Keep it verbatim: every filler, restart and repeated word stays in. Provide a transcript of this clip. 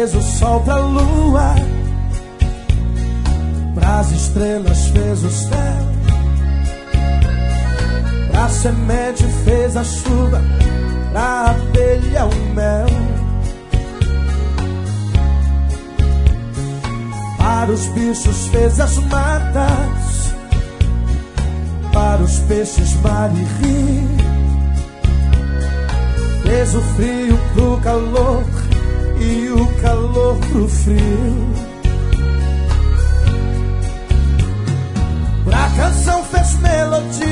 fez o sol pra lua, pras estrelas fez o céu, pra semente fez a chuva, pra abelha o mel. Para os bichos fez as matas, para os peixes mar e rio. Fez o frio pro calor e o calor pro frio. Pra canção fez melodia,